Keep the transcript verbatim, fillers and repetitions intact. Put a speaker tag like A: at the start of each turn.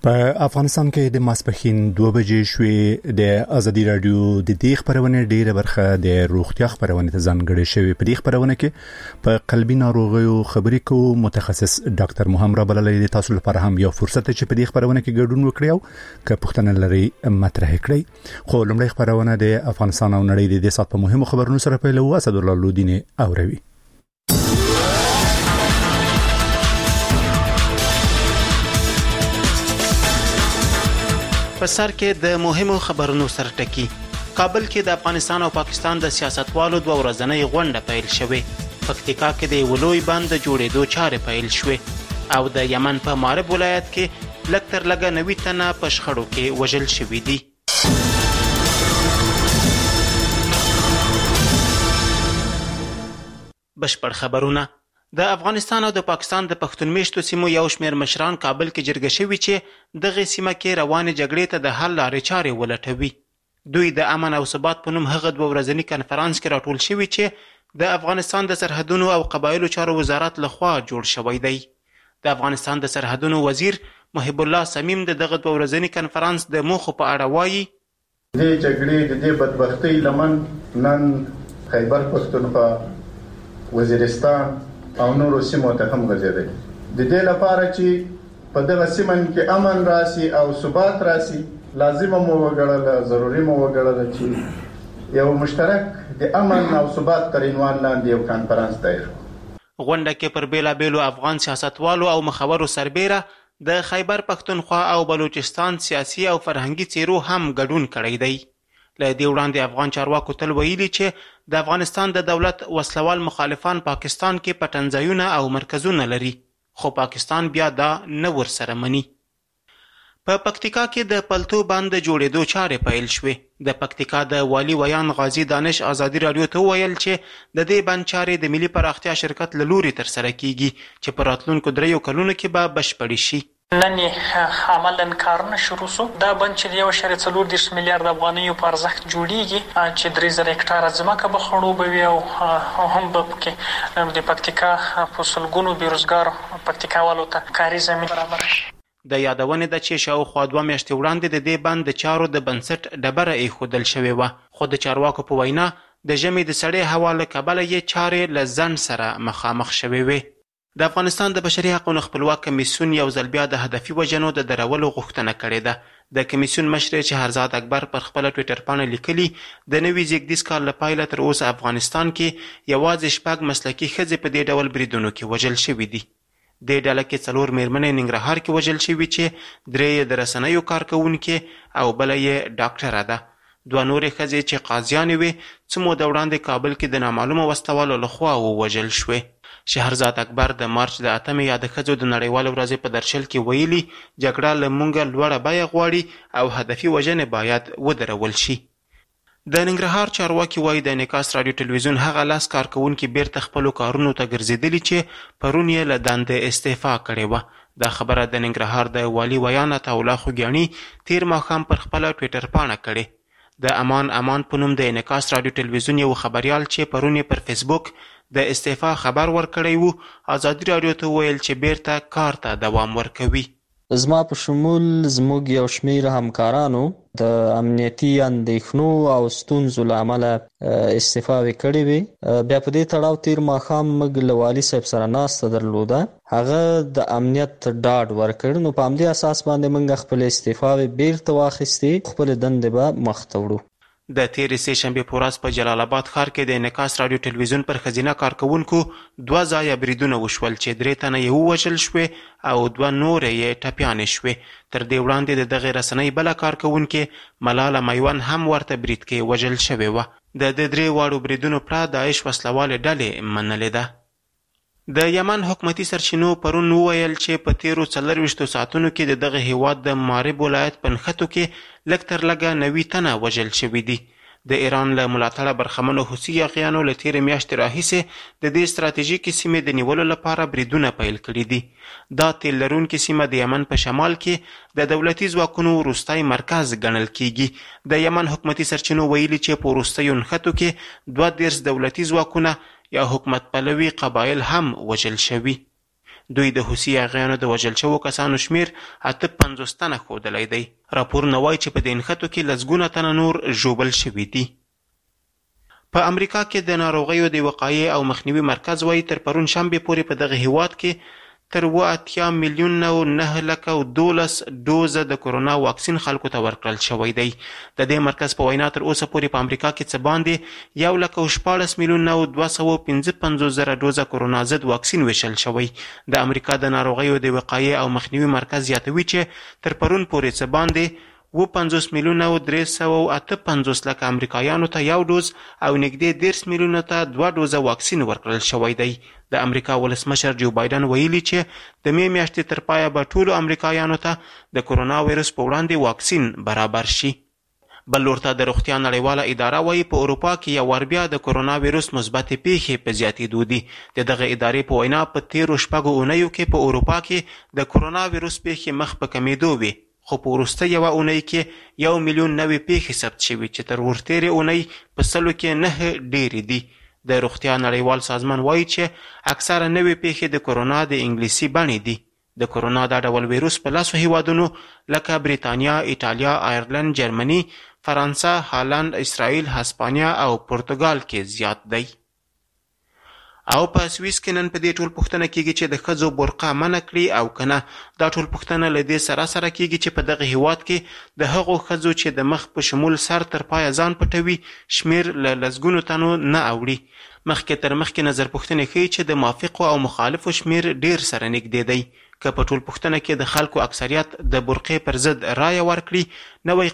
A: په افغانستان کې د ماسپښین دوه بجې شوې د ازادي رادیو د دې خبرونه ډیره برخه د روغتیا خبرونه ته ځانګړې شوې. په دې خبرونه کې په قلبي ناروغیو خبرې کوو. متخصص ډاکټر محمد رب العلی تاسو لپاره هم یو فرصت چې په دې خبرونه کې ګډون وکړي او که پوښتنه لري مطرح کړئ. خو لومړی خبرونه د افغانستان او نړۍ د دې سات په مهمو خبرونو سره پیلو. اسد الله لودین اوروي.
B: په سر کې د مهمو خبرونو سر ټکی. کابل کې د افغانستان او پاکستان د سیاستوالو دوه ورځنۍ غونډه پیل شوې. پکتیکا کې د ولوی بند د جوړېدو چارې پیل شوې او د یمن په مارب ولایت کې لږ تر لږه نوي تنه په شخړو کې وژل شوي دي. بشپړ خبرونه. د افغانستان او د پاکستان د پښتون میشتو سیمو یو شمېر مشران کابل کې جرګه شوي چې دغه سیمه کې روانې جګړې ته د حل لارې چارې ولټوي. دوی د امن او ثبات په نوم هغه دوه ورځني کنفرانس کې راټول شوي چې د افغانستان د سرحدونو او قبایلو چارو وزارت لخوا جوړ شوی دی. د افغانستان د سرحدونو وزیر محب الله صمیم د دغه دوه ورځني کنفرانس د موخو په اړه وایي:
C: دې جګړې د دې بدبختۍ لمن نن خیبر پښتونخوا، وزیرستان او نورو سیمو ته هم غځېدل. د دې لپاره چې په دغه سیمه کې امن راسي او ثبات راسي، لازمه مو وګڼله، ضروري مو وګڼله چې یو مشترک د امن او ثبات تر عنوان لاندې یو کنفرانس دایر.
B: غونډه کې پر بیلابیلو افغان سیاستوالو او مخورو سربیره د خیبر پښتونخوا او بلوچستان سیاسي او فرهنګي څیرو هم ګډون کړی دی. له دې وړاندې افغان چارواکو تل ویلي چې د افغانستان د دولت وسلوال مخالفان پاکستان کې پټنځایونه او مرکزونه لري، خو پاکستان بیا دا نه ورسره مني. په پکتیکا کې د پلتو بند د جوړېدو چارې پیل شوې. د پکتیکا د والي ویان غازی دانش ازادي رادیو ته وویل چې د دې بند چارې د ملي پراختیا شرکت له لوري ترسره کیږي چې په راتلونکو دریو کلونو کې به بشپړې شي.
D: نن عملاً کارونه شروع شو. دا بند چې یو شری څلور دېرش میلیارد افغانیو په ارزښت جوړیږي چې درې زره هکټاره ځمکه به خړوبه وي او هم به پکې د پکتیکا په سلګونو بېروزګارو پکتیکاوالو ته کاري زمین برابر شي.
B: د یادونې ده چې شاوخوا دوه میاشتې وړاندې د دې بند د چارو د بنسټ ډبره ایښودل شوې وه، خو د چارواکو په وینا د ژمي د سړې هوا له کبله یې چارې له ځنډ سره مخامخ شوې وې. د افغانستان د بشري حقوقو خپلواک کمیسیون یو ځل بیا د هدفي وژنو د درولو غوښتنه کړې ده. د کمیسیون مشر چهرزاد اکبر پر خپله ټویټر پاڼه لیکلي د نوي زیږدیز کال له پیله تر اوسه افغانستان کې یوازې شپږ مسلکي ښځې په دې ډول بریدونو کې وژل شوي دي. دې ډله کې څلور میرمنې ننګرهار کې وژل شوي چې درې یې د رسنیو کارکوونکې او بله یې ډاکټره ده. دوه نورې ښځې چې قاضیانې وې څه موده وړاندې کابل کې د نامعلومه وسلوالو لخوا ووژل شوې. شهرزاد اکبر د مارچ د اتمې یا د ښځو د نړیوالې ورځې په درشل کې ویلي جګړه له موږ لوړه بیه غواړي او هدفي وژنې باید ودرول شي. د ننګرهار چارواکي وایي د انعکاس راډیو ټلویزیون هغه لاس کارکوونکي بیرته خپلو کارونو ته ګرځېدلي چې پرون یې له دندې استعفا کړې وه. دا خبره د ننګرهار د والي ویان عطاالله خوږیاڼي تیر ماښام پر خپله ټویټر پاڼه کړې. د امان امان په نوم د انعکاس راډیو ټلویزیون یو خبریال چې پرون یې پر فیسبوک د استعفا خبر ورکړی وو، ازادي راډیو ته ویل چې بیرته کار ته دوام ورکوي.
E: زما په شمول زموږ یو شمیر همکارانو د امنیتي اندېښنو او ستونزو له امله استعفاوې کړې وې. بیا په دې تړاو تیر ماښام موږ له والي صاحب سره ناسته درلوده، هغه د امنیت ډاډ ورکړ، نو په همدې اساس باندې موږ خپل استعفاوې بیرته واخیستې، خپل دندې به مخ ته وړو.
B: د تیرې سې شنبې په ورځ په جلال آباد ښار کې د انعکاس راډیو ټلویزیون پر ښځینه کارکوونکو دوه ځایه بریدونه وشول چې درې تنه یې ووژل شوې او دوه نورې یې ټپیانې شوې. تر دې وړاندې د دغې رسنۍ بله کارکوونکې ملاله میوند هم ورته برید کې وژل شوې وه. د دې درې واړو بریدونو پړه داعش وسلوالې ډلې منلې ده. د یمن حکومتي سرچینو پرون وویل چې په تیرو څلرویشتو ساعتونو کې د دغه هیواد د مارب ولایت په نښتو کې لږ تر لږه نوي تنه وژل شوي دي. د ایران له ملاتړه برخمنو حوثي یاغیانو له تیرې میاشتې راهیسې د دې ستراتیژیکې سیمې د نیولو لپاره بریدونه پیل کړي دي. دا تیل لرونکې سیمه د یمن په شمال کې د دولتي ځواکونو وروستی مرکز ګڼل کیږي. د یمن حکومتي سرچینو ویلي چې په وروستیو نښتو کې دوه دېرش دولتي ځواکونه یا حکومت پلوي قبایل هم وژل شوي. دوی د حوثي اغیانو د وژل شوو کسانو شمیر اته پنځوس تنه ښودلی دی. راپورونه وایي چې په دې نښتو کې لسګونه تنه نور ژوبل شوي دي. په امریکا کې د ناروغیو د وقایې او مخنیوي مرکز وایي تر پرون شنبې پورې په دغه هیواد کې تر اوه اتیا میلیونه او نهه لکه او دولس ډوزه د کرونا واکسین خلکو ته ورکړل شوی دی. د دې مرکز په وینا تر اوسه پورې په امریکا کې څه باندې یو لک او شپاړس میلیونه او دوه سوه پنځه پنځوس زره ډوزه کرونا ضد واکسین ویشل شوی. د امریکا د ناروغیو د وقایې او مخنیوي مرکز زیاتوي چې تر پرون پورې څه باندې اوه پنځوس میلیونه او درې سوه او اته پنځوس لکه امریکایانو ته یو ډوز او نږدې دېرش میلیونو ته دوه ډوزه واکسین ورکړل شوی دی. د امریکا ولسمشر جو بایدن ویلي چې د مې میاشتې تر پایه به ټولو امریکایانو ته د کرونا ویروس په وړاندې واکسین برابر شي. بل لورته د روغتیا نړیواله اداره وایي په اروپا کې یو وار بیا د کرونا ویروس مثبتې پیښې په زیاتېدو دي. د دغه ادارې په وینا په تېرو شپږو اونیو کې په اروپا کې د کرونا ویروس پیښې مخ په کمېدو وي، خو په وروسته یوه اونۍ کې یو میلیون نوې پیښې ثبت شوي چې تر ورتېرې اونۍ په سلو کې نهه ډېرې دي. د روغتیا نړیوال سازمان وایي چې اکثره نوې پیښې د کرونا د انګلیسي بڼې دي. د کرونا دا ډول ویروس په لسو هیوادونو لکه بریتانیا، ایټالیا، آیرلند، جرمني، فرانسه، هالند، اسرائیل، هسپانیا او پرتګال کې زیات دی. او په سویس کې نن په دې ټول پوښتنه کیږي چې د ښځو برقه منع کړي او که نه. دا ټول پوښتنه له دې سره سره کیږي چې په دغه هیواد کې د هغو ښځو چې د مخ په شمول سر تر پایه ځان پټوي شمیر له لسګونو تنو نه اوړي. مخکې تر مخکې نظر پوښتنې ښیي چې د موافقو او مخالفو شمیر ډیر سره نږدې دی. که په ټول پوښتنه کې د خلکو اکثریت د برقې پر ضد رایه ورکړي، نوی